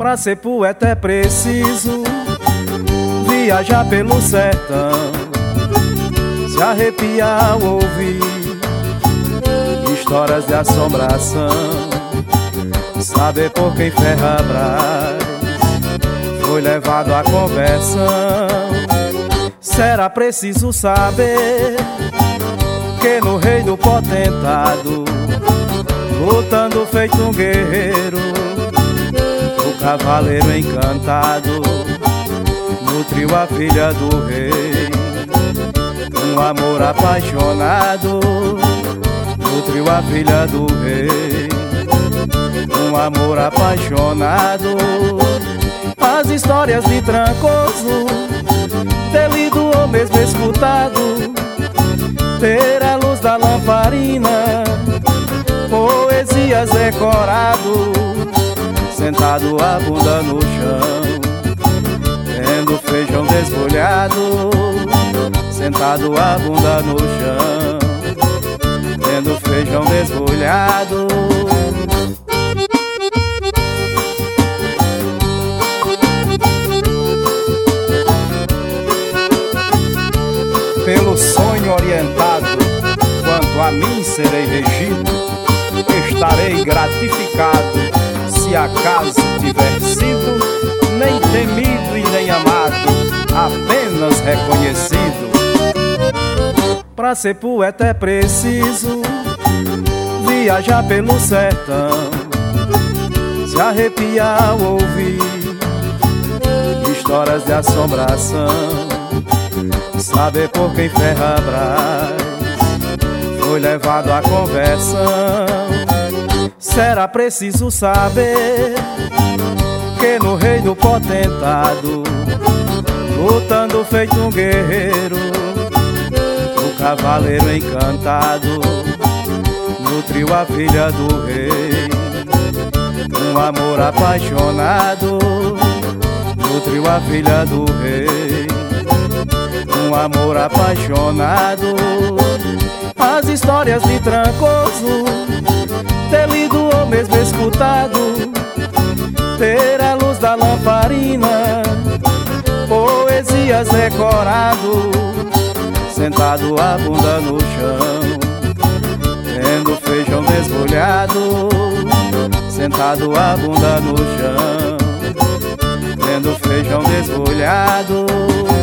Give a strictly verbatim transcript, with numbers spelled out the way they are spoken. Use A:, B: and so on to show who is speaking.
A: Pra ser poeta é preciso viajar pelo sertão, se arrepiar ao ouvir histórias de assombração, saber por quem Ferrabras foi levado à conversão. Será preciso saber que no reino potentado, lutando feito um guerreiro, o cavaleiro encantado nutriu a filha do rei. Um amor apaixonado nutriu a filha do rei. Um amor apaixonado. As histórias de Trancoso, ter lido ou mesmo escutado, ter a luz da lamparina, poesias decorado, sentado a bunda no chão, tendo feijão desfolhado, sentado a bunda no chão, tendo feijão desfolhado. Pelo sonho orientado, quanto a mim serei regido, estarei gratificado, se acaso tiver sido nem temido e nem amado, apenas reconhecido. Pra ser poeta é preciso viajar pelo sertão, se arrepiar ao ouvir histórias de assombração, saber por quem Ferrabras foi levado à conversão. Será preciso saber que no reino potentado, lutando feito um guerreiro, o cavaleiro encantado nutriu a filha do rei. Um amor apaixonado nutriu a filha do rei. Um amor apaixonado. As histórias de Trancoso, ter lido ou mesmo escutado, ter a luz da lamparina, poesias decorado, sentado a bunda no chão, tendo feijão desfolhado, sentado a bunda no chão, tendo feijão desfolhado.